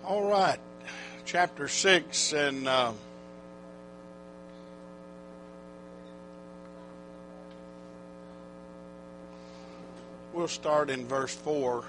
All right, chapter 6, and we'll start in verse 4.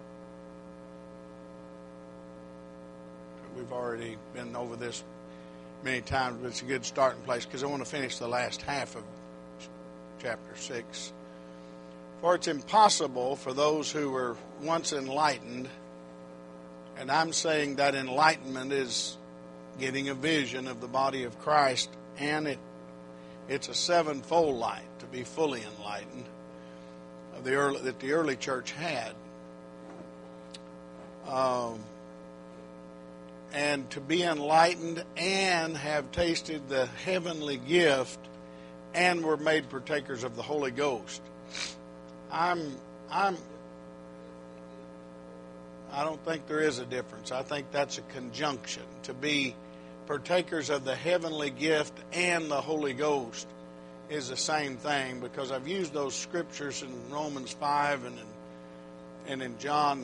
We've already been over this many times, but it's a good starting place because I want to finish the last half of chapter 6. For it's impossible for those who were once enlightened, and I'm saying that enlightenment is getting a vision of the body of Christ, and it's a sevenfold light to be fully enlightened of that the early church had. And to be enlightened and have tasted the heavenly gift and were made partakers of the Holy Ghost. I don't think there is a difference. I think that's a conjunction. To be partakers of the heavenly gift and the Holy Ghost is the same thing, because I've used those scriptures in Romans 5 and in John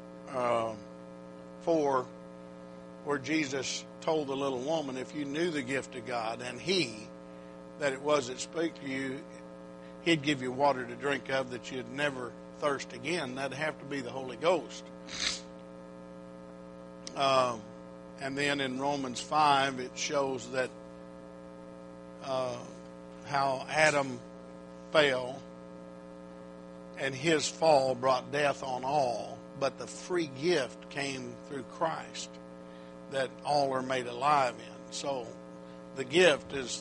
4, where Jesus told the little woman, if you knew the gift of God and He that it was that spake to you, He'd give you water to drink of that you'd never thirst again. That'd have to be the Holy Ghost. And then in Romans 5, it shows that how Adam fell and his fall brought death on all, but the free gift came through Christ that all are made alive in. So the gift is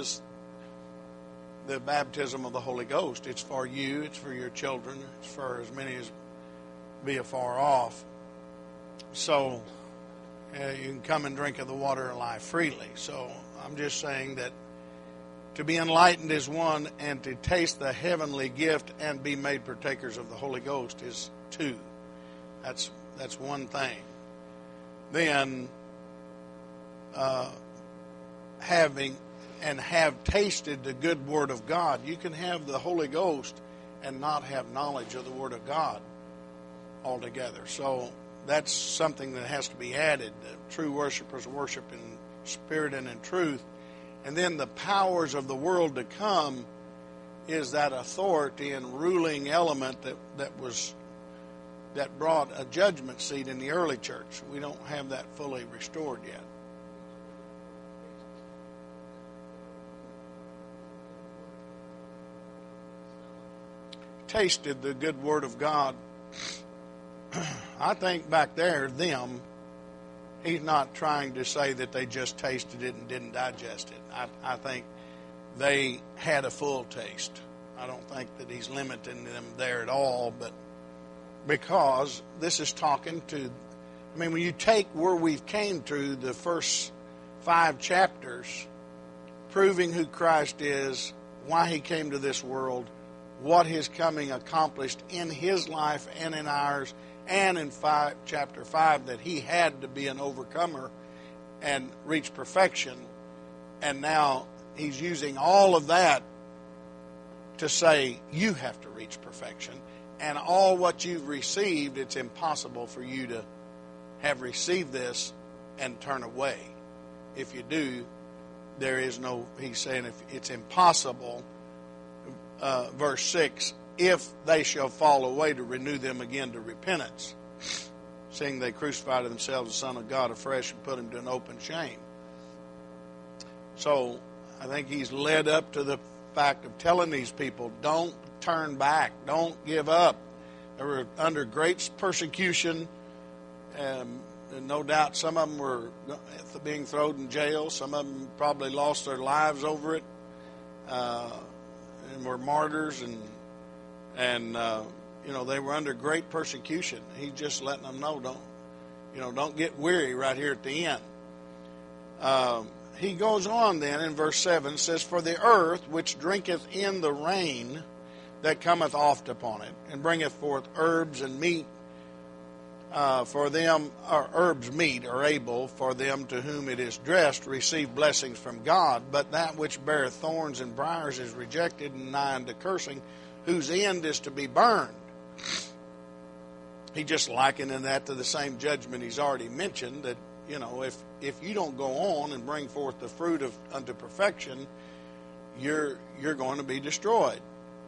the baptism of the Holy Ghost. It's for you, it's for your children, it's for as many as be afar off. So you can come and drink of the water of life freely. So I'm just saying that to be enlightened is one, and to taste the heavenly gift and be made partakers of the Holy Ghost is two. That's one thing. Then having and have tasted the good Word of God. You can have the Holy Ghost and not have knowledge of the Word of God altogether. So that's something that has to be added. The true worshipers worship in spirit and in truth. And then the powers of the world to come is that authority and ruling element that brought a judgment seat in the early church. We don't have that fully restored yet. Tasted the good Word of God. I think back there, he's not trying to say that they just tasted it and didn't digest it. I think they had a full taste. I don't think that he's limiting them there at all, but because this is talking to, when you take where we've came to the first 5 chapters, proving who Christ is, why He came to this world, what His coming accomplished in His life and in ours, and in chapter 5 that He had to be an overcomer and reach perfection. And now He's using all of that to say, you have to reach perfection. And all what you've received, it's impossible for you to have received this and turn away. If you do, there is no, He's saying, if it's impossible, verse 6, if they shall fall away, to renew them again to repentance, seeing they crucified themselves the Son of God afresh and put Him to an open shame. So I think He's led up to the fact of telling these people, don't turn back, don't give up. They were under great persecution, and no doubt some of them were being thrown in jail. Some of them probably lost their lives over it, and were martyrs, and they were under great persecution. He's just letting them know, don't get weary right here at the end. He goes on then in verse 7, says, for the earth which drinketh in the rain that cometh oft upon it, and bringeth forth herbs and meat, for them, or herbs meat are able for them to whom it is dressed, receive blessings from God. But that which beareth thorns and briars is rejected and nigh unto cursing, whose end is to be burned. he just likening that to the same judgment he's already mentioned, that, if you don't go on and bring forth the fruit of unto perfection, you're going to be destroyed.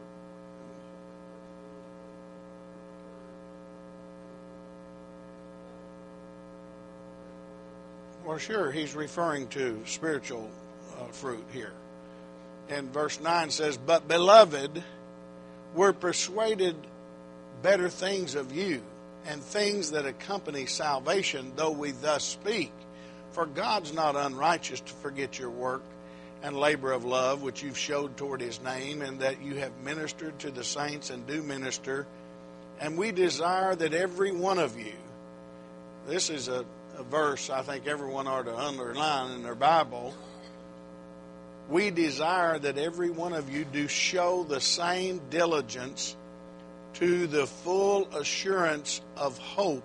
Well, sure, he's referring to spiritual fruit here. And verse 9 says, "But beloved, we're persuaded better things of you, and things that accompany salvation, though we thus speak. For God's not unrighteous to forget your work and labor of love, which you've showed toward his name, and that you have ministered to the saints and do minister. And we desire that every one of you," this is a verse I think everyone ought to underline in their Bible, "we desire that every one of you do show the same diligence to the full assurance of hope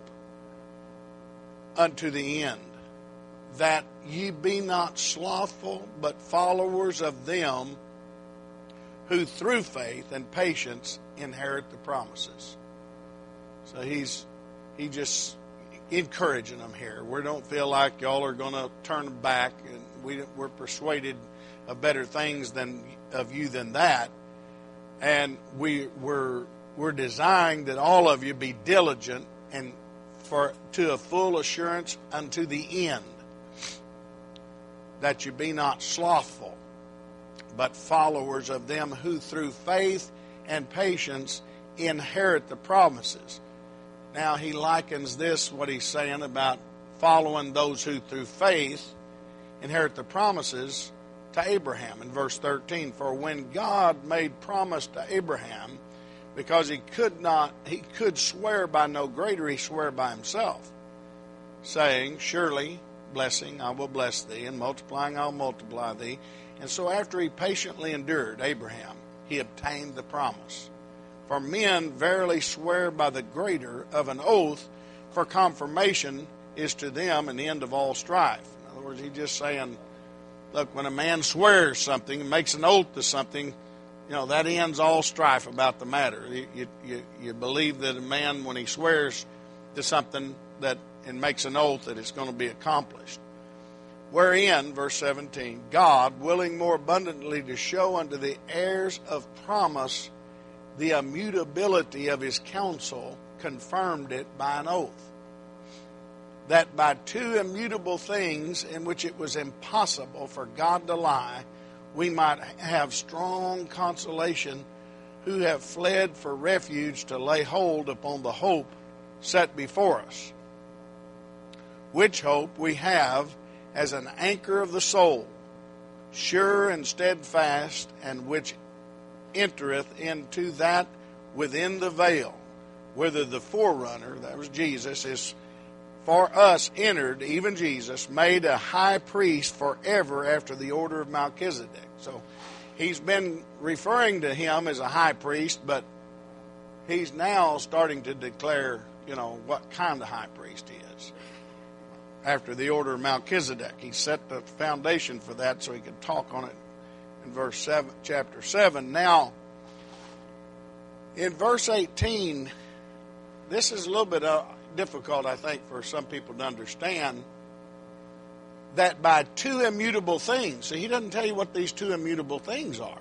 unto the end, that ye be not slothful, but followers of them who through faith and patience inherit the promises." So he's just encouraging them here. We don't feel like y'all are going to turn back, and we're persuaded of better things of you than that, and we're desiring that all of you be diligent and to a full assurance unto the end, that you be not slothful, but followers of them who through faith and patience inherit the promises. Now he likens this, what he's saying about following those who through faith inherit the promises, to Abraham in verse 13. "For when God made promise to Abraham, because he could swear by no greater, he sware by himself, saying, Surely blessing I will bless thee, and multiplying I'll multiply thee. And so after he patiently endured, Abraham, he obtained the promise. For men verily swear by the greater of an oath, for confirmation is to them an end of all strife." In other words, he's just saying, look, when a man swears something and makes an oath to something, that ends all strife about the matter. You believe that a man, when he swears to something and makes an oath, that it's going to be accomplished. "Wherein," verse 17, "God, willing more abundantly to show unto the heirs of promise the immutability of his counsel, confirmed it by an oath, that by two immutable things in which it was impossible for God to lie, we might have strong consolation, who have fled for refuge to lay hold upon the hope set before us. Which hope we have as an anchor of the soul, sure and steadfast, and which entereth into that within the veil, whither the forerunner," that was Jesus, "is for us entered, even Jesus, made a high priest forever after the order of Melchizedek." So he's been referring to him as a high priest, but he's now starting to declare, what kind of high priest he is. After the order of Melchizedek. He set the foundation for that so he could talk on it in chapter 7. Now, in verse 18, this is a little bit difficult, I think, for some people to understand, that by two immutable things. So he doesn't tell you what these two immutable things are.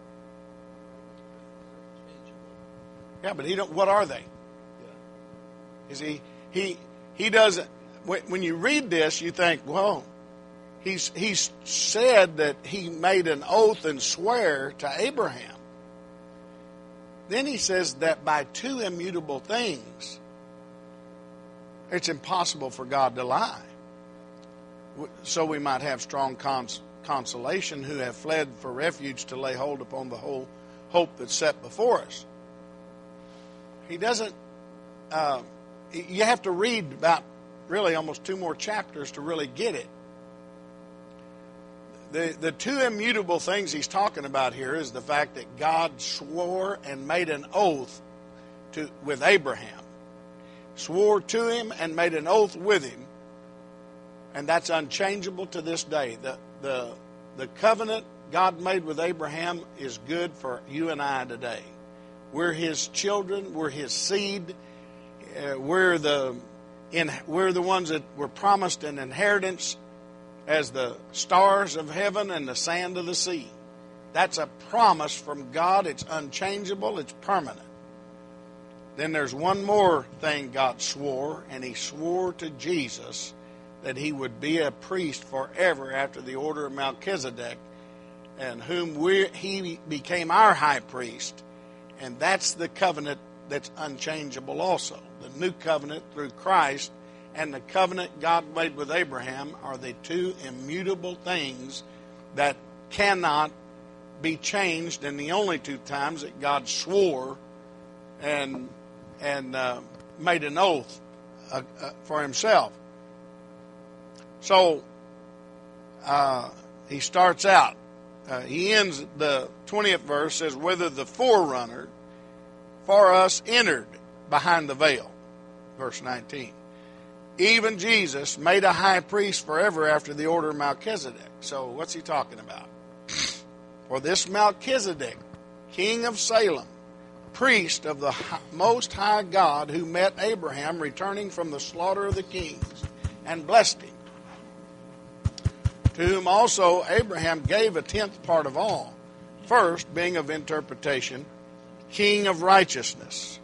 Yeah, but what are they? Is he doesn't. When you read this, you think, well, he's said that he made an oath and swear to Abraham. Then he says that by two immutable things, it's impossible for God to lie. So we might have strong consolation, who have fled for refuge to lay hold upon the whole hope that's set before us. He doesn't, you have to read about really almost 2 more chapters to really get it. The two immutable things he's talking about here is the fact that God swore and made an oath with Abraham. Swore to him and made an oath with him. And that's unchangeable to this day. The covenant God made with Abraham is good for you and I today. We're his children. We're his seed. we're the ones that were promised an inheritance as the stars of heaven and the sand of the sea. That's a promise from God. It's unchangeable. It's permanent. Then there's one more thing God swore, and He swore to Jesus that He would be a priest forever after the order of Melchizedek, and He became our high priest. And that's the covenant that's unchangeable also. The new covenant through Christ and the covenant God made with Abraham are the two immutable things that cannot be changed, and the only two times that God swore and made an oath for Himself. So he starts out. He ends the 20th verse, says, whether the forerunner for us entered behind the veil. Verse 19. Even Jesus made a high priest forever after the order of Melchizedek. So what's he talking about? For this Melchizedek, king of Salem, priest of the Most High God, who met Abraham returning from the slaughter of the kings and blessed him, to whom also Abraham gave a tenth part of all, first being of interpretation, king of righteousness.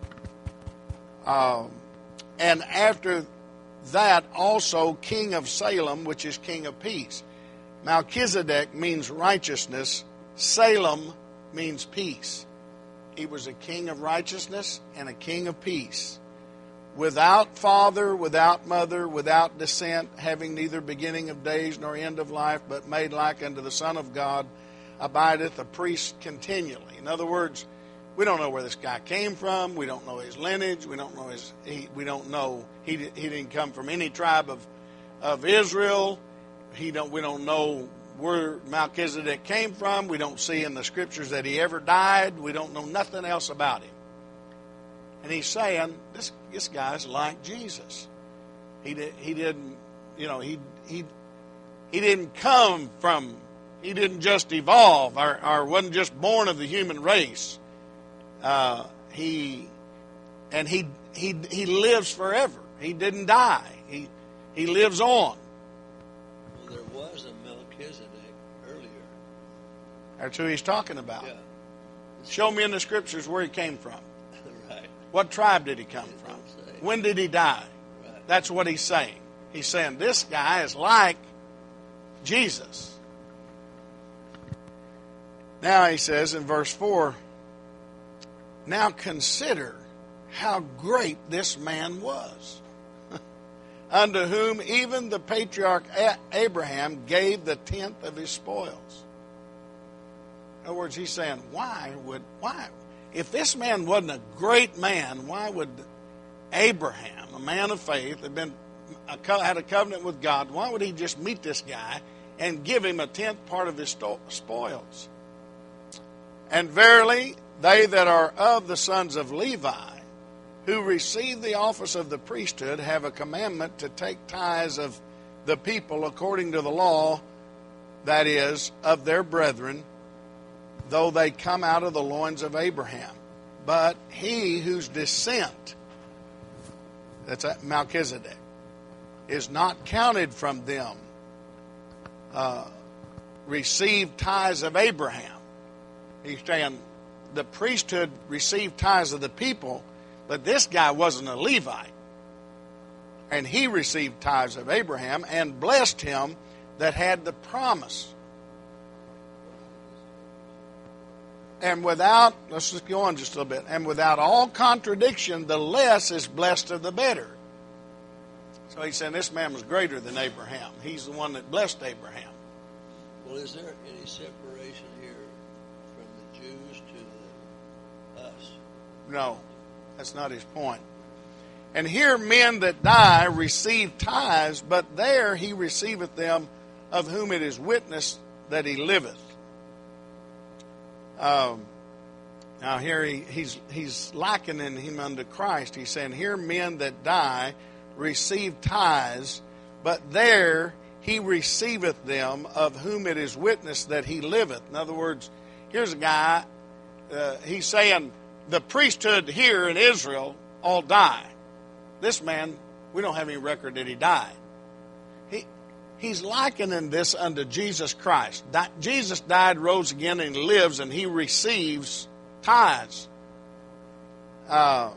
And after that also king of Salem, which is king of peace. Melchizedek means righteousness. Salem means peace. He was a king of righteousness and a king of peace. Without father, without mother, without descent, having neither beginning of days nor end of life, but made like unto the Son of God, abideth a priest continually. In other words, we don't know where this guy came from. We don't know his lineage. We don't know he didn't come from any tribe of Israel. We don't know where Melchizedek came from. We don't see in the scriptures that he ever died. We don't know nothing else about him. And he's saying this guy's like Jesus. He didn't come from. He didn't just evolve or wasn't just born of the human race. He lives forever. He didn't die. He lives on. Well, there was a Melchizedek earlier. That's who he's talking about. Yeah. Show me in the scriptures where he came from. Right. What tribe did he come from? When did he die? Right. That's what he's saying. He's saying this guy is like Jesus. Now he says in verse 4, now consider how great this man was, unto whom even the patriarch Abraham gave the tenth of his spoils. In other words, he's saying, why? If this man wasn't a great man, why would Abraham, a man of faith, had a covenant with God, why would he just meet this guy and give him a tenth part of his spoils? And verily, they that are of the sons of Levi, who receive the office of the priesthood, have a commandment to take tithes of the people according to the law, that is, of their brethren, though they come out of the loins of Abraham. But he whose descent, that's Melchizedek, is not counted from them, received tithes of Abraham. He's saying the priesthood received tithes of the people, but this guy wasn't a Levite. And he received tithes of Abraham and blessed him that had the promise. And without, let's just go on just a little bit, and without all contradiction, the less is blessed of the better. So he's saying this man was greater than Abraham. He's the one that blessed Abraham. Well, is there any separation here from the Jews to us? No, that's not his point. And here men that die receive tithes, but there he receiveth them of whom it is witnessed that he liveth. Now here he's likening him unto Christ. He's saying here men that die receive tithes, but there he receiveth them of whom it is witnessed that he liveth. In other words, here's a guy, he's saying the priesthood here in Israel all die. this man, we don't have any record that he died. He's likening this unto Jesus Christ. Jesus died, rose again, and he lives, and he receives tithes. And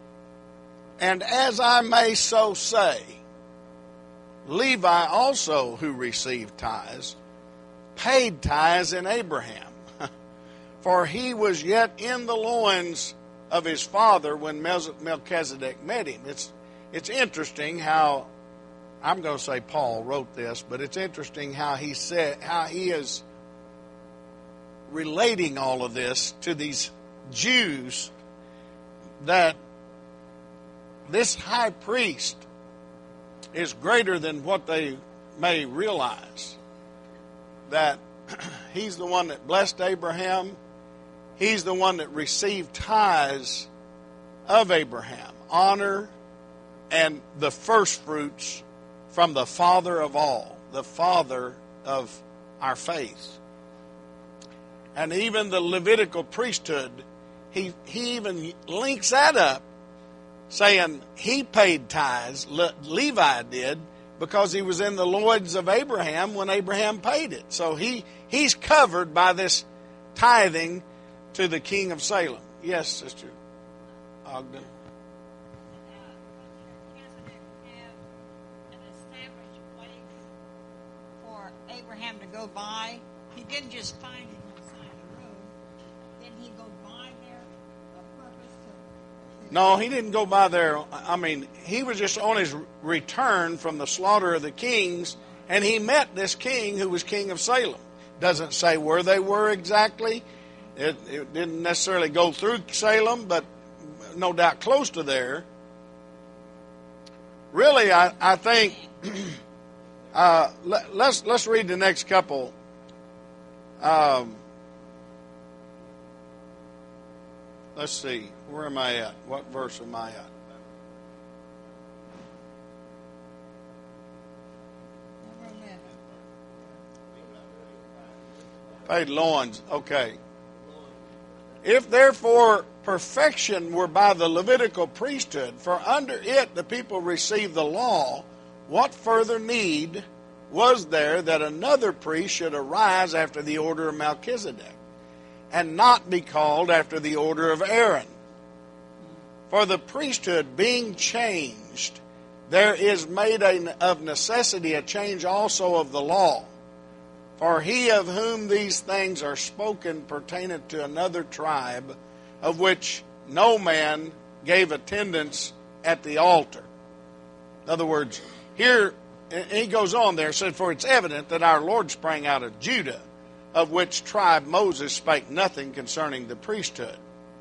as I may so say, Levi also, who received tithes, paid tithes in Abraham, for he was yet in the loins of his father when Melchizedek met him. It's interesting how, I'm going to say Paul wrote this, but it's interesting how he is relating all of this to these Jews, that this high priest is greater than what they may realize. That he's the one that blessed Abraham. He's the one that received tithes of Abraham, honor, and the first fruits from the Father of all, the Father of our faith. And even the Levitical priesthood, he even links that up, saying he paid tithes, Levi did, because he was in the loins of Abraham when Abraham paid it. So he's covered by this tithing to the king of Salem. Yes, Sister Ogden. Abraham to go by. He didn't just find it on the side of the road. Didn't he go by there on purpose to No, he didn't go by there. I mean, he was just on his return from the slaughter of the kings, and he met this king who was king of Salem. Doesn't say where they were exactly. It didn't necessarily go through Salem, but no doubt close to there. Really, I think... let's read the next couple. Let's see. Where am I at? What verse am I at? Paid loins. Okay. If therefore perfection were by the Levitical priesthood, for under it the people received the law, what further need was there that another priest should arise after the order of Melchizedek, and not be called after the order of Aaron? For the priesthood being changed, there is made of necessity a change also of the law. For he of whom these things are spoken pertaineth to another tribe, of which no man gave attendance at the altar. In other words, here, he goes on there, said, for it's evident that our Lord sprang out of Judah, of which tribe Moses spake nothing concerning the priesthood.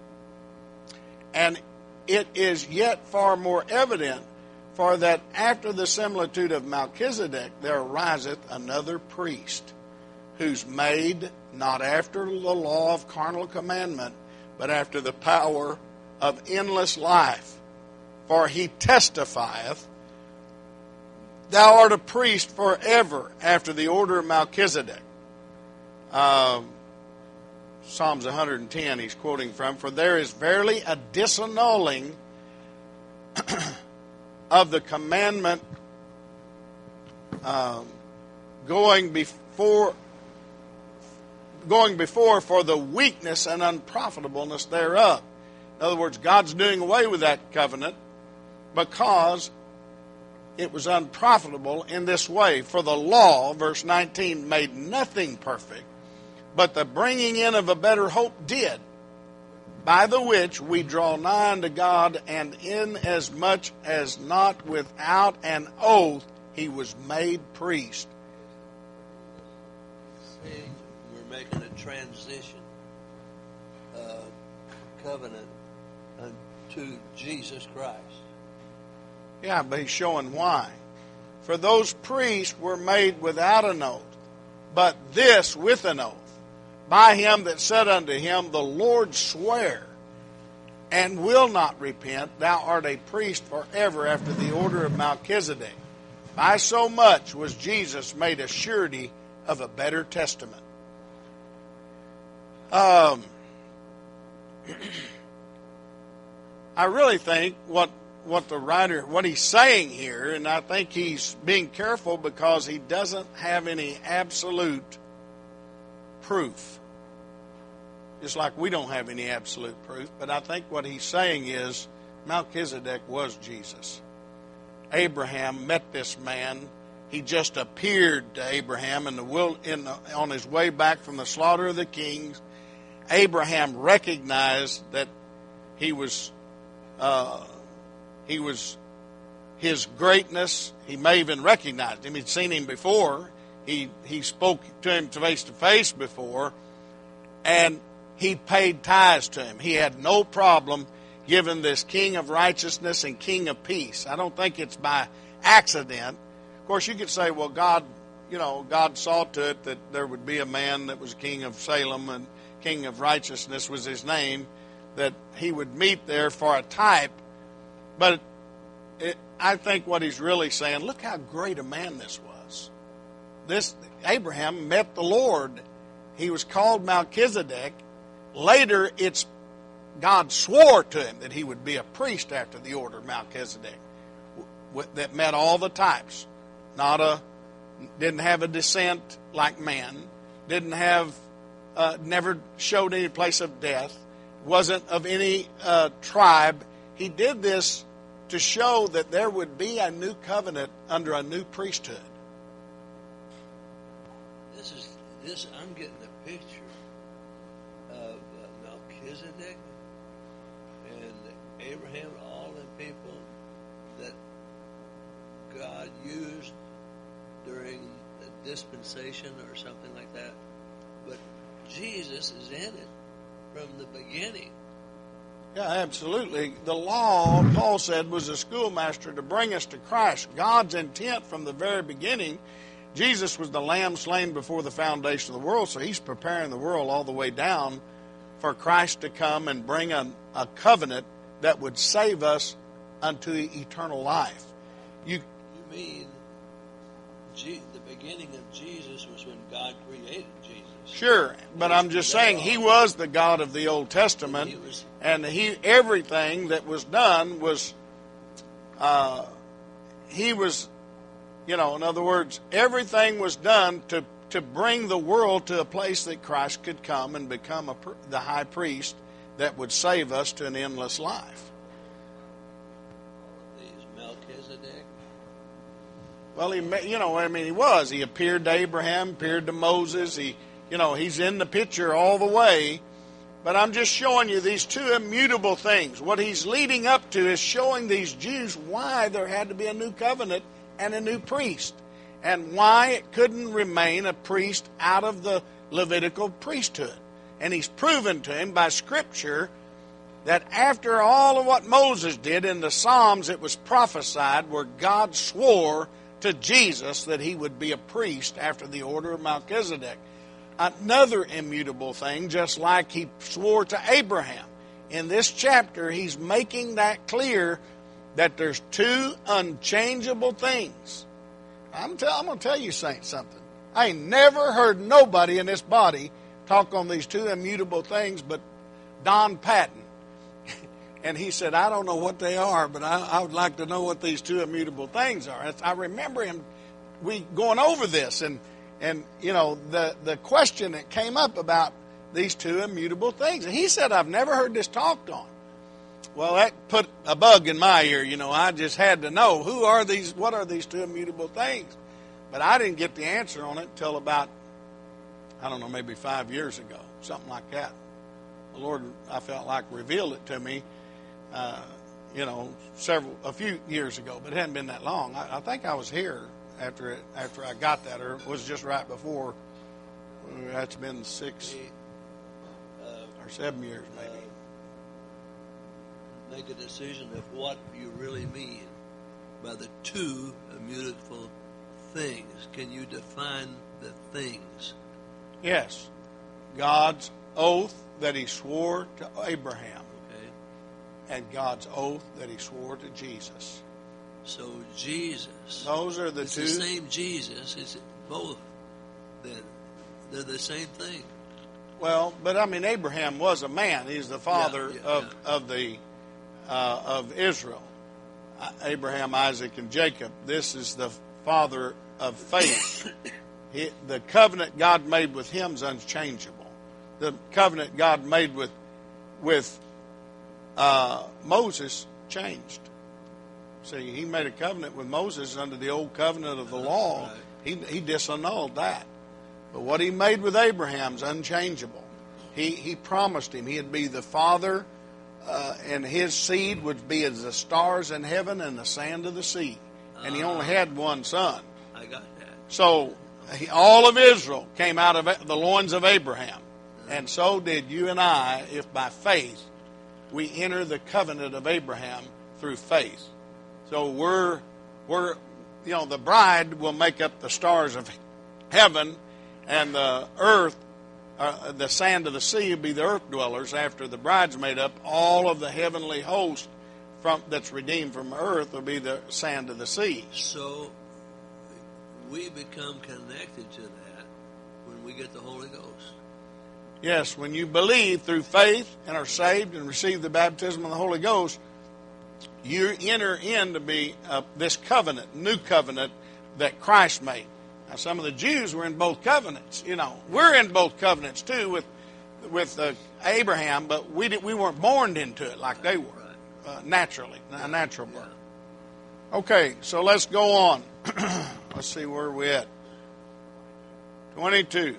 And it is yet far more evident, for that after the similitude of Melchizedek there ariseth another priest, who's made not after the law of carnal commandment, but after the power of endless life. For he testifieth, thou art a priest forever after the order of Melchizedek. Psalms 110 he's quoting from. For there is verily a disannulling of the commandment going before for the weakness and unprofitableness thereof. In other words, God's doing away with that covenant because it was unprofitable in this way. For the law, verse 19, made nothing perfect, but the bringing in of a better hope did, by the which we draw nigh unto God, and inasmuch as not without an oath he was made priest. See, we're making a transition covenant unto Jesus Christ. Yeah, but he's showing why. For those priests were made without an oath, but this with an oath, by him that said unto him, the Lord sware, and will not repent, thou art a priest forever after the order of Melchizedek. By so much was Jesus made a surety of a better testament. I really think what what the writer, what he's saying here, and I think he's being careful because he doesn't have any absolute proof. Just like we don't have any absolute proof, but I think what he's saying is Melchizedek was Jesus. Abraham met this man. He just appeared to Abraham on his way back from the slaughter of the kings. Abraham recognized that he was his greatness. He may even recognized him. He'd seen him before. He spoke to him face to face before, and he paid tithes to him. He had no problem giving this King of righteousness and King of peace. I don't think it's by accident. Of course, you could say, well, God saw to it that there would be a man that was King of Salem and King of righteousness was his name, that he would meet there for a type. But I think what he's really saying, look how great a man this was. Abraham met the Lord. He was called Melchizedek. Later, God swore to him that he would be a priest after the order of Melchizedek that met all the types. Didn't have a descent like man. Didn't have, never showed any place of death. Wasn't of any tribe. He did this to show that there would be a new covenant under a new priesthood. I'm getting a picture of Melchizedek and Abraham, all the people that God used during the dispensation or something like that. But Jesus is in it from the beginning. Yeah, absolutely. The law, Paul said, was a schoolmaster to bring us to Christ. God's intent from the very beginning. Jesus was the lamb slain before the foundation of the world, so he's preparing the world all the way down for Christ to come and bring a covenant that would save us unto eternal life. You mean the beginning of Jesus was when God created Jesus? Sure, but I'm just saying he was the God of the Old Testament, and everything that was done was, in other words, everything was done to bring the world to a place that Christ could come and become the high priest that would save us to an endless life. Melchizedek? Well, he was. He appeared to Abraham, appeared to Moses. He's in the picture all the way. But I'm just showing you these two immutable things. What he's leading up to is showing these Jews why there had to be a new covenant and a new priest, and why it couldn't remain a priest out of the Levitical priesthood. And he's proven to him by Scripture that after all of what Moses did in the Psalms, it was prophesied where God swore to Jesus that he would be a priest after the order of Melchizedek. Another immutable thing, just like he swore to Abraham. In this chapter, he's making that clear that there's two unchangeable things. I'm going to tell you, saints, something. I ain't never heard nobody in this body talk on these two immutable things but Don Patton. And he said, I don't know what they are, but I would like to know what these two immutable things are. I remember him going over this, and the question that came up about these two immutable things. And he said, I've never heard this talked on. Well, that put a bug in my ear. I just had to know, what are these two immutable things? But I didn't get the answer on it until about, maybe 5 years ago, something like that. The Lord, I felt like, revealed it to me, a few years ago, but it hadn't been that long. I think I was here after I got that, or it was just right before. That's been 6 or 7 years, maybe. Make a decision of what you really mean by the two immutable things. Can you define the things? Yes. God's oath that he swore to Abraham. Okay. And God's oath that he swore to Jesus. So Jesus. Those are the two. It's the same Jesus. It's both. Then they're the same thing. Well, but Abraham was a man. He's the father of Israel. Abraham, Isaac, and Jacob. This is the father of faith. The covenant God made with him is unchangeable. The covenant God made with Moses changed. See, he made a covenant with Moses under the old covenant of the law. He disannulled that. But what he made with Abraham is unchangeable. He promised him he'd be the father, and his seed would be as the stars in heaven and the sand of the sea. And he only had one son. I got that. So all of Israel came out of the loins of Abraham. And so did you and I, if by faith we enter the covenant of Abraham through faith. So we're the bride will make up the stars of heaven, and the earth, the sand of the sea will be the earth dwellers. After the bride's made up, all of the heavenly host that's redeemed from earth will be the sand of the sea. So we become connected to that when we get the Holy Ghost. Yes, when you believe through faith and are saved and receive the baptism of the Holy Ghost, you enter into this covenant, new covenant that Christ made. Now, some of the Jews were in both covenants. We're in both covenants too with Abraham, but we weren't born into it like they were naturally, a natural birth. Okay, so let's go on. Let's see where we're at. 22.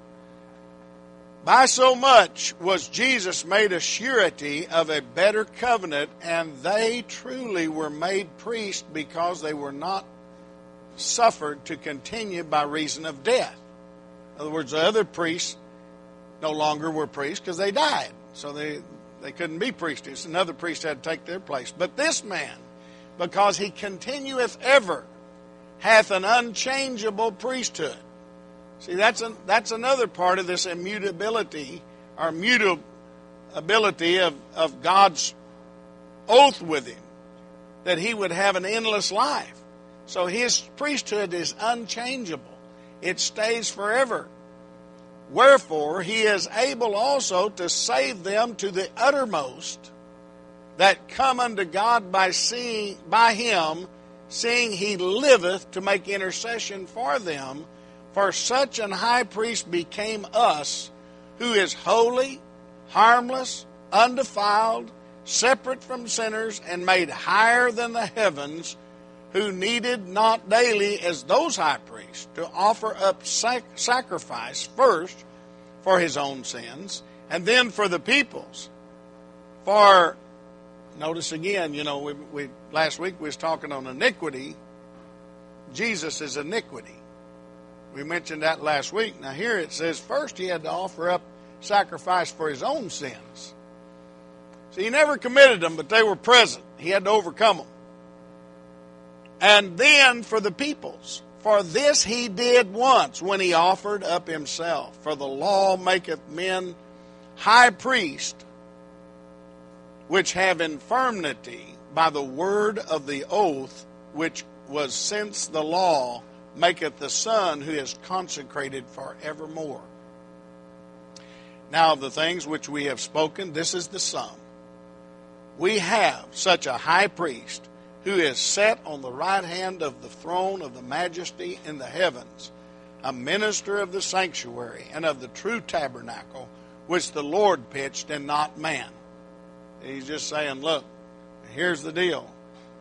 By so much was Jesus made a surety of a better covenant, and they truly were made priests because they were not suffered to continue by reason of death. In other words, the other priests no longer were priests because they died. So they couldn't be priests. Another priest had to take their place. But this man, because he continueth ever, hath an unchangeable priesthood. See, that's another part of this immutability, or mutability of God's oath with him, that he would have an endless life. So his priesthood is unchangeable. It stays forever. Wherefore he is able also to save them to the uttermost that come unto God by him, seeing he liveth to make intercession for them. For such an high priest became us, who is holy, harmless, undefiled, separate from sinners, and made higher than the heavens, who needed not daily, as those high priests, to offer up sacrifice first for his own sins, and then for the people's. For, notice again, we last week we was talking on iniquity. Jesus is iniquity. We mentioned that last week. Now here it says first he had to offer up sacrifice for his own sins. So he never committed them, but they were present. He had to overcome them. And then for the people's. For this he did once when he offered up himself. For the law maketh men high priest, which have infirmity by the word of the oath, which was since the law maketh the Son, who is consecrated forevermore. Now of the things which we have spoken, this is the sum. We have such a high priest, who is set on the right hand of the throne of the majesty in the heavens, a minister of the sanctuary and of the true tabernacle, which the Lord pitched and not man. He's just saying, look, here's the deal.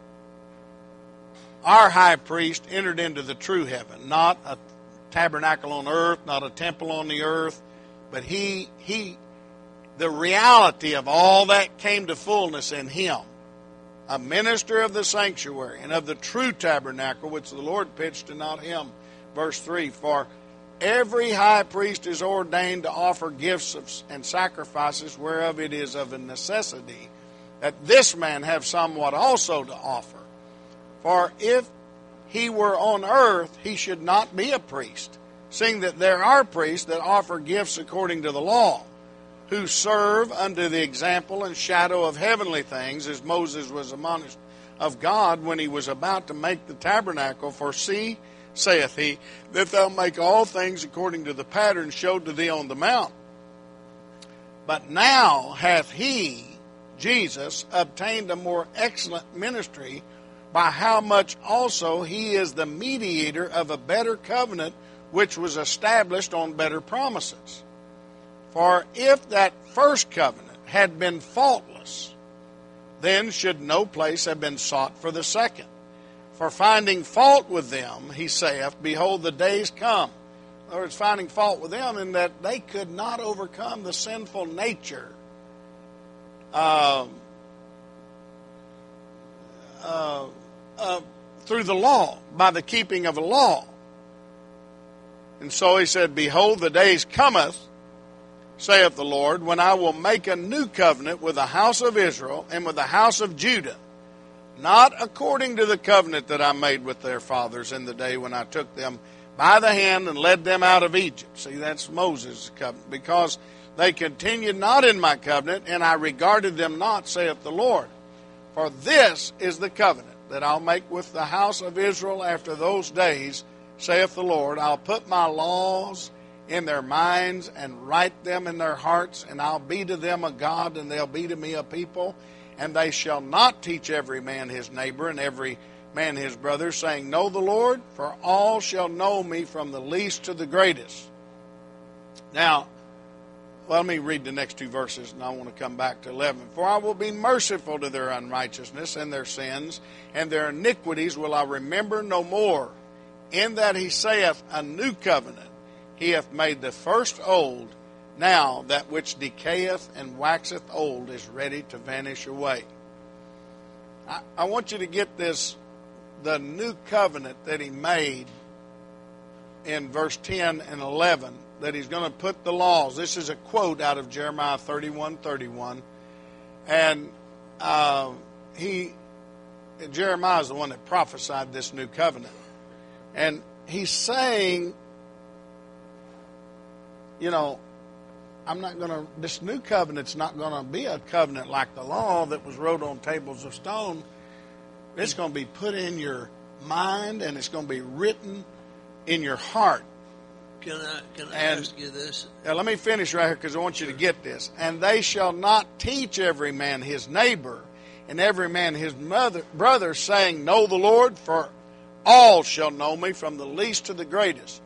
Our high priest entered into the true heaven, not a tabernacle on earth, not a temple on the earth, but the reality of all that came to fullness in him. A minister of the sanctuary and of the true tabernacle, which the Lord pitched and not him. Verse 3, for every high priest is ordained to offer gifts and sacrifices, whereof it is of a necessity, that this man have somewhat also to offer. For if he were on earth, he should not be a priest, seeing that there are priests that offer gifts according to the law, who serve unto the example and shadow of heavenly things, as Moses was admonished of God when he was about to make the tabernacle. For see, saith he, that thou make all things according to the pattern showed to thee on the mount. But now hath he, Jesus, obtained a more excellent ministry, by how much also he is the mediator of a better covenant, which was established on better promises. For if that first covenant had been faultless, then should no place have been sought for the second. For finding fault with them, he saith, behold, the days come. In other words, finding fault with them in that they could not overcome the sinful nature through the law, by the keeping of a law. And so he said, behold, the days cometh, saith the Lord, when I will make a new covenant with the house of Israel and with the house of Judah, not according to the covenant that I made with their fathers in the day when I took them by the hand and led them out of Egypt. See, that's Moses' covenant. Because they continued not in my covenant, and I regarded them not, saith the Lord. For this is the covenant that I'll make with the house of Israel after those days, saith the Lord. I'll put my laws in their minds and write them in their hearts, and I'll be to them a God, and they'll be to me a people. And they shall not teach every man his neighbor and every man his brother, saying, know the Lord, for all shall know me from the least to the greatest. Now, let me read the next two verses, and I want to come back to 11. For I will be merciful to their unrighteousness and their sins, and their iniquities will I remember no more. In that he saith, a new covenant, he hath made the first old. Now that which decayeth and waxeth old is ready to vanish away. I want you to get this, the new covenant that he made in verse 10 and 11, that he's going to put the laws. This is a quote out of Jeremiah 31:31. And Jeremiah is the one that prophesied this new covenant. And he's saying, you know, this new covenant's not going to be a covenant like the law that was wrote on tables of stone. It's going to be put in your mind, and it's going to be written in your heart. Can I ask you this? Now, let me finish right here because I want you to get this. And they shall not teach every man his neighbor and every man his brother, saying, know the Lord, for all shall know me from the least to the greatest.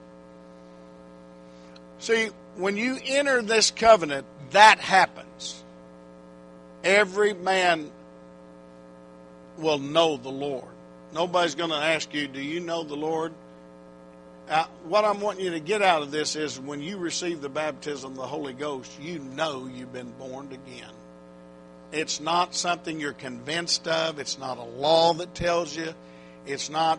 See, when you enter this covenant, that happens. Every man will know the Lord. Nobody's going to ask you, do you know the Lord? What I'm wanting you to get out of this is when you receive the baptism of the Holy Ghost, you know you've been born again. It's not something you're convinced of. It's not a law that tells you. It's not,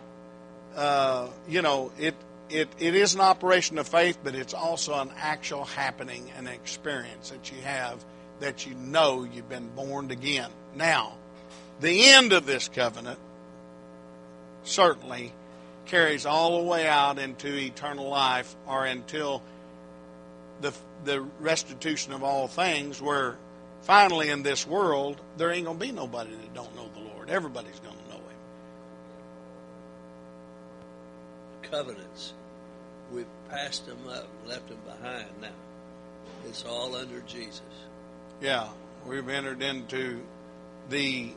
It is an operation of faith, but it's also an actual happening, an experience that you have, that you know you've been born again. Now, the end of this covenant certainly carries all the way out into eternal life, or until the restitution of all things, where finally in this world there ain't going to be nobody that don't know the Lord. Everybody's going to know Him. Covenants. We've passed them up, left them behind now. It's all under Jesus. Yeah, we've entered into the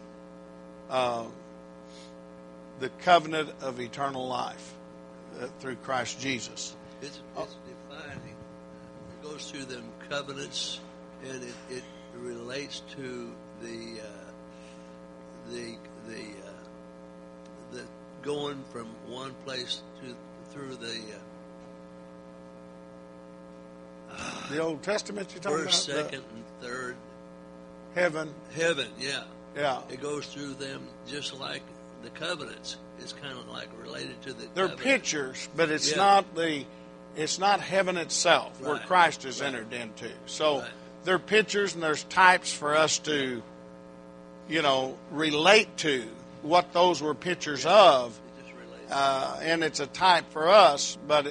covenant of eternal life through Christ Jesus. It's defining. It goes through them covenants, and it relates to the going from one place through the Old Testament you're talking first, about? second, and third. Heaven, yeah. Yeah. It goes through them just like the covenants. It's kind of like related to the they're covenant. pictures, but it's not heaven itself where Right. Christ is Right. entered into. So Right. they're pictures, and there's types for us to, relate to what those were pictures of. It just relates. And it's a type for us, but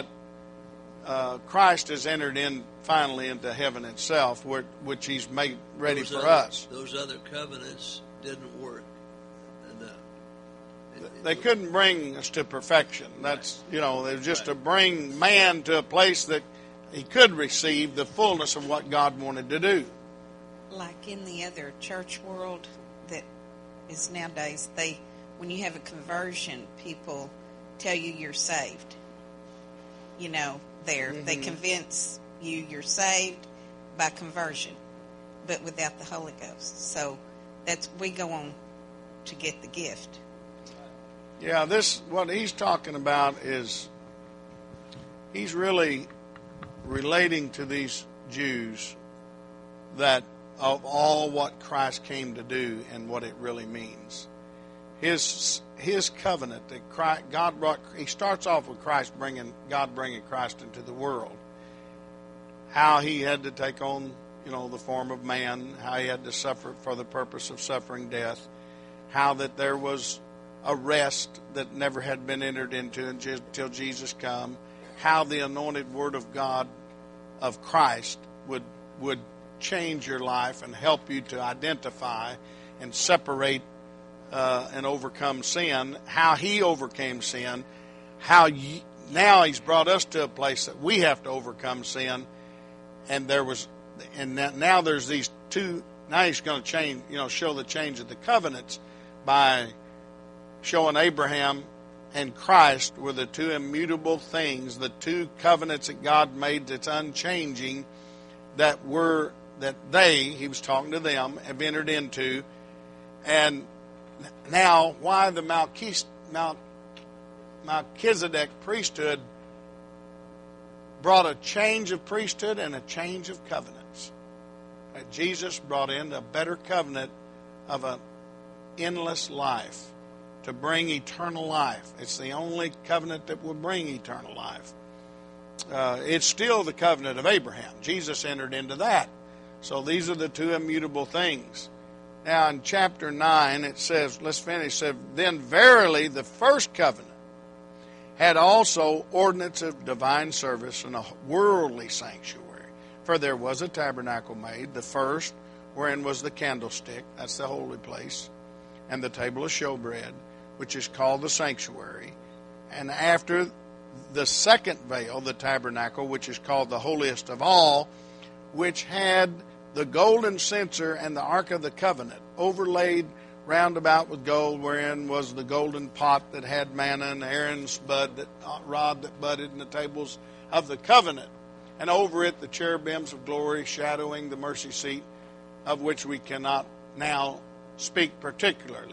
Christ has entered in finally into heaven itself, which He's made ready for us. Those other covenants didn't work enough. They couldn't bring us to perfection. That's, they were just to bring man to a place that he could receive the fullness of what God wanted to do. Like in the other church world that is nowadays, they when you have a conversion, people tell you you're saved. You know, they convince you you're saved by conversion, but without the Holy Ghost. So we go on to get the gift. Yeah, what he's talking about is he's really relating to these Jews that of all what Christ came to do and what it really means. His covenant that God brought. He starts off with God bringing Christ into the world. How he had to take on, the form of man. How he had to suffer for the purpose of suffering death. How that there was a rest that never had been entered into until Jesus come. How the anointed Word of God, of Christ, would change your life and help you to identify and separate and overcome sin. How he overcame sin. Now he's brought us to a place that we have to overcome sin. And now there's these two. Now he's going to change. Show the change of the covenants by showing Abraham and Christ were the two immutable things, the two covenants that God made that's unchanging, he was talking to them, have entered into. And now, why the Melchizedek priesthood brought a change of priesthood and a change of covenants. Jesus brought in a better covenant of an endless life to bring eternal life. It's the only covenant that will bring eternal life. It's still the covenant of Abraham. Jesus entered into that. So these are the two immutable things. Now in chapter 9 it says, let's finish, it says, then verily the first covenant had also ordinance of divine service and a worldly sanctuary. For there was a tabernacle made, the first, wherein was the candlestick, that's the holy place, and the table of showbread, which is called the sanctuary. And after the second veil, the tabernacle, which is called the holiest of all, which had the golden censer and the ark of the covenant, overlaid round about with gold, wherein was the golden pot that had manna, and Aaron's rod that budded, and the tables of the covenant. And over it the cherubims of glory, shadowing the mercy seat, of which we cannot now speak particularly,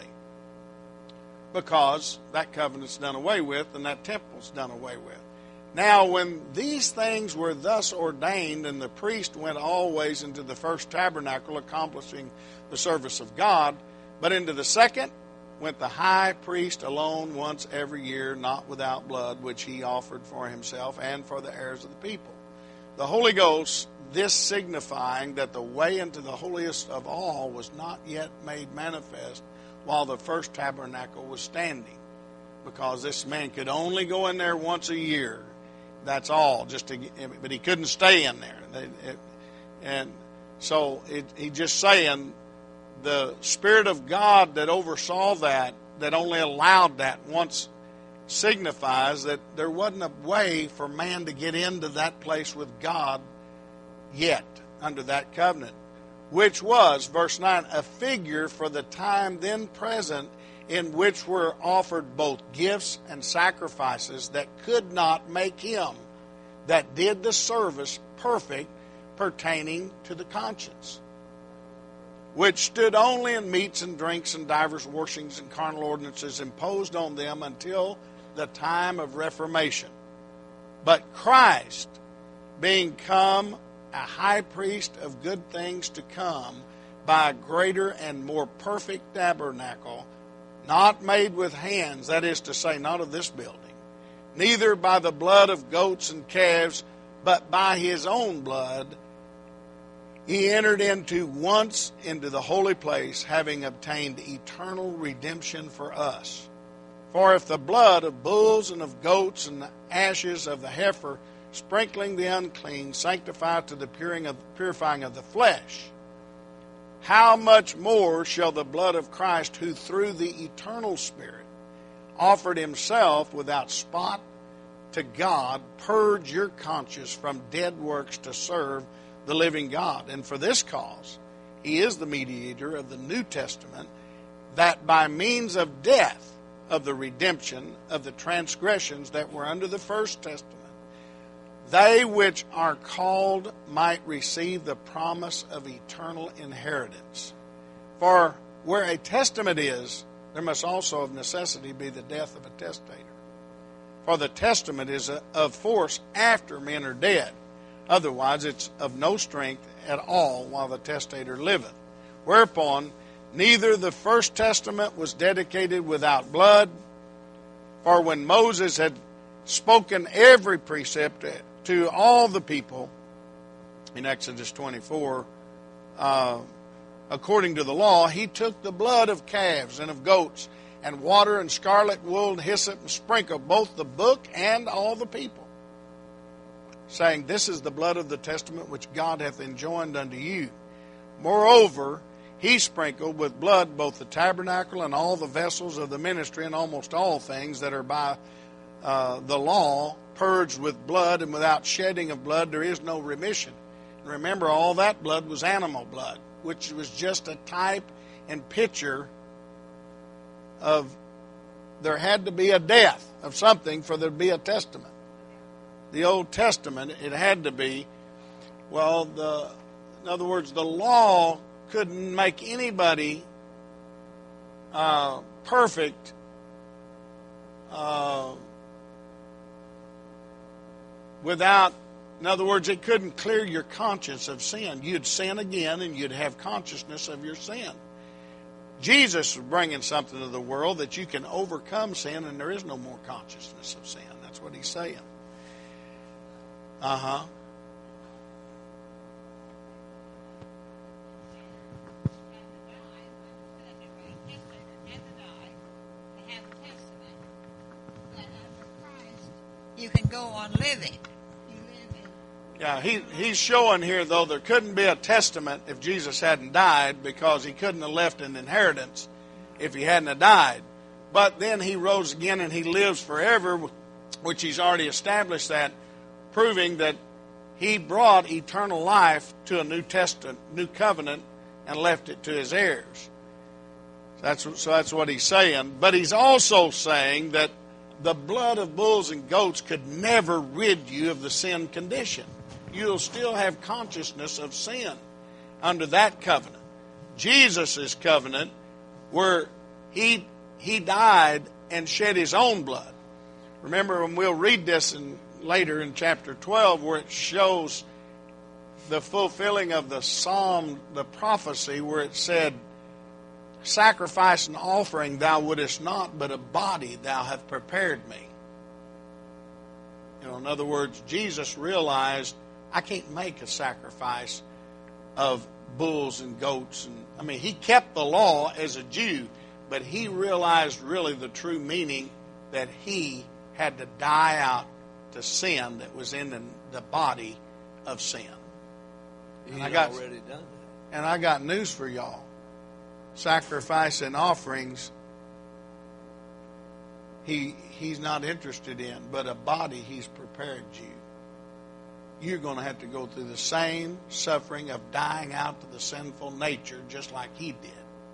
because that covenant's done away with and that temple's done away with. Now when these things were thus ordained, and the priest went always into the first tabernacle, accomplishing the service of God, but into the second went the high priest alone once every year, not without blood, which he offered for himself and for the heirs of the people. The Holy Ghost, this signifying that the way into the holiest of all was not yet made manifest while the first tabernacle was standing, because this man could only go in there once a year. That's all, but he couldn't stay in there. And so he's just saying the Spirit of God that oversaw that only allowed that once, signifies that there wasn't a way for man to get into that place with God yet under that covenant, which was, verse 9, a figure for the time then present, in which were offered both gifts and sacrifices that could not make him that did the service perfect, pertaining to the conscience, which stood only in meats and drinks and divers washings and carnal ordinances imposed on them until the time of Reformation. But Christ, being come a high priest of good things to come, by a greater and more perfect tabernacle, not made with hands, that is to say, not of this building, neither by the blood of goats and calves, but by his own blood, he entered once into the holy place, having obtained eternal redemption for us. For if the blood of bulls and of goats and the ashes of the heifer, sprinkling the unclean, sanctify to the purifying of the flesh, how much more shall the blood of Christ, who through the eternal Spirit offered himself without spot to God, purge your conscience from dead works to serve the living God? And for this cause he is the mediator of the New Testament, that by means of death of the redemption of the transgressions that were under the first testament, they which are called might receive the promise of eternal inheritance. For where a testament is, there must also of necessity be the death of a testator. For the testament is of force after men are dead. Otherwise it's of no strength at all while the testator liveth. Whereupon neither the first testament was dedicated without blood, for when Moses had spoken every precept to all the people in Exodus 24, according to the law, he took the blood of calves and of goats and water and scarlet wool and hyssop and sprinkled both the book and all the people, saying, This is the blood of the testament which God hath enjoined unto you. Moreover, he sprinkled with blood both the tabernacle and all the vessels of the ministry, and almost all things that are by the law purged with blood, and without shedding of blood there is no remission. And remember, all that blood was animal blood, which was just a type and picture of there had to be a death of something for there to be a testament. The Old Testament, it had to be, in other words, the law couldn't make anybody perfect without, in other words, it couldn't clear your conscience of sin. You'd sin again and you'd have consciousness of your sin. Jesus was bringing something to the world that you can overcome sin and there is no more consciousness of sin. That's what he's saying. You can go on living. Yeah, he's showing here, though, there couldn't be a testament if Jesus hadn't died, because he couldn't have left an inheritance if he hadn't have died. But then he rose again and he lives forever, which he's already established that, proving that he brought eternal life to a New Testament, new covenant, and left it to his heirs. So that's what he's saying. But he's also saying that the blood of bulls and goats could never rid you of the sin condition. You'll still have consciousness of sin under that covenant. Jesus' covenant, where he died and shed his own blood. Remember, when we'll read this later in chapter 12, where it shows the fulfilling of the psalm, the prophecy, where it said, Sacrifice and offering thou wouldest not, but a body thou hast prepared me. In other words, Jesus realized, I can't make a sacrifice of bulls and goats. He kept the law as a Jew, but he realized really the true meaning that he had to die out to sin that was in the body of sin. He's already done that. And I got news for y'all. Sacrifice and offerings, he's not interested in, but a body he's prepared you. You're going to have to go through the same suffering of dying out to the sinful nature just like he did.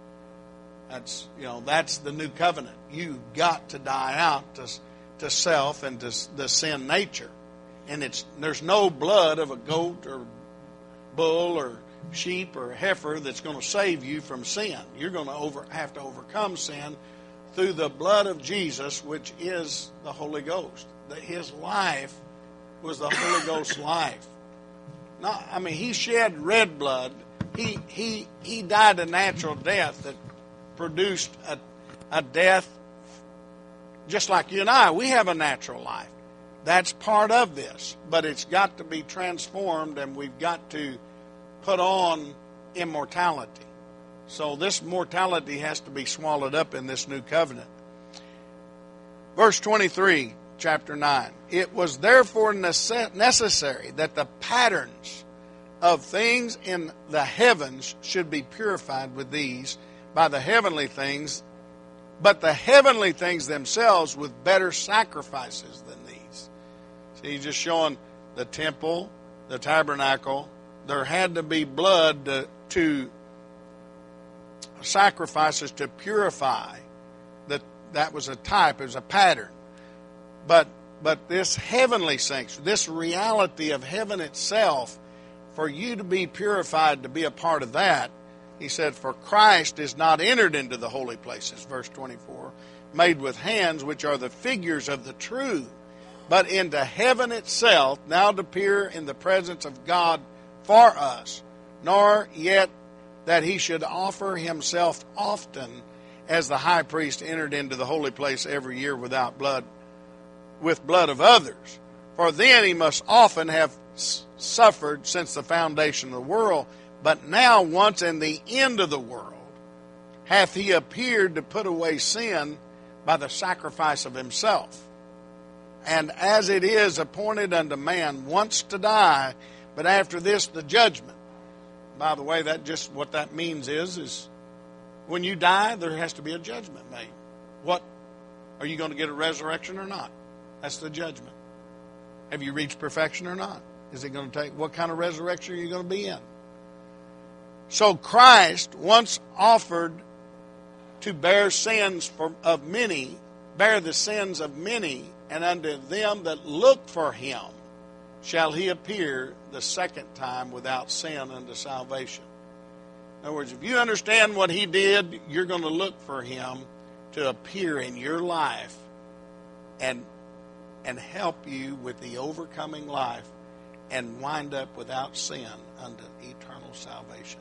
That's the new covenant. You've got to die out to self and to the sin nature. And there's no blood of a goat or bull or sheep or heifer that's going to save you from sin. You're going to have to overcome sin through the blood of Jesus, which is the Holy Ghost. His life was the Holy Ghost's life. He shed red blood. He died a natural death that produced a death just like you and I. We have a natural life. That's part of this. But it's got to be transformed, and we've got to put on immortality. So this mortality has to be swallowed up in this new covenant. Verse 23, chapter 9. It was therefore necessary that the patterns of things in the heavens should be purified with these by the heavenly things, but the heavenly things themselves with better sacrifices than these. See, he's just showing the temple, the tabernacle. There had to be blood to sacrifices to purify that was a type, it was a pattern. But this heavenly sanctuary, this reality of heaven itself, for you to be purified, to be a part of that, he said, for Christ is not entered into the holy places, verse 24, made with hands, which are the figures of the true, but into heaven itself, now to appear in the presence of God for us, nor yet that he should offer himself often, as the high priest entered into the holy place every year without blood, with blood of others. For then he must often have suffered since the foundation of the world. But now, once in the end of the world, hath he appeared to put away sin by the sacrifice of himself. And as it is appointed unto man once to die, but after this the judgment. By the way, that just what that means is when you die, there has to be a judgment made. What? Are you going to get a resurrection or not? That's the judgment. Have you reached perfection or not? Is it going to take, what kind of resurrection are you going to be in? So Christ once offered to bear sins of many, bear the sins of many, and unto them that look for him shall he appear the second time without sin unto salvation. In other words, if you understand what he did, you're going to look for him to appear in your life and help you with the overcoming life and wind up without sin unto eternal salvation.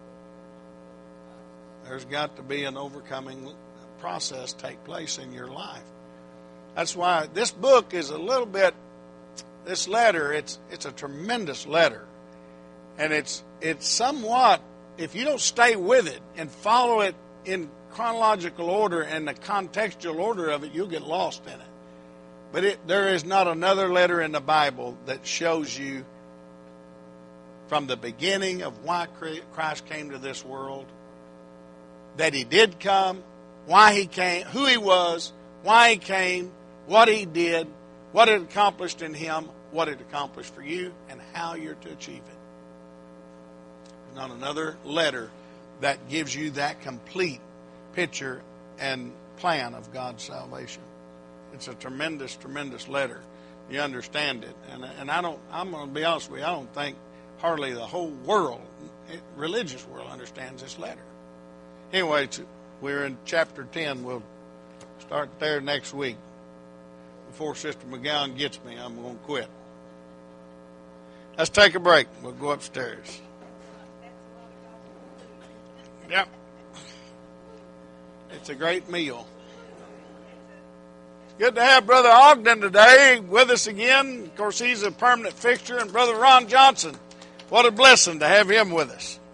There's got to be an overcoming process take place in your life. That's why this book is a little bit, this letter, it's a tremendous letter. And it's somewhat, if you don't stay with it and follow it in chronological order and the contextual order of it, you'll get lost in it. But there is not another letter in the Bible that shows you from the beginning of why Christ came to this world, that he did come, why he came, who he was, why he came, what he did, what it accomplished in him, what it accomplished for you, and how you're to achieve it. There's not another letter that gives you that complete picture and plan of God's salvation. It's a tremendous, tremendous letter. You understand it. And I'm going to be honest with you, I don't think hardly the whole world, religious world, understands this letter. Anyway, we're in chapter 10. We'll start there next week. Before Sister McGowan gets me, I'm going to quit. Let's take a break. We'll go upstairs. Yep. It's a great meal. Good to have Brother Ogden today with us again. Of course, he's a permanent fixture. And Brother Ron Johnson, what a blessing to have him with us.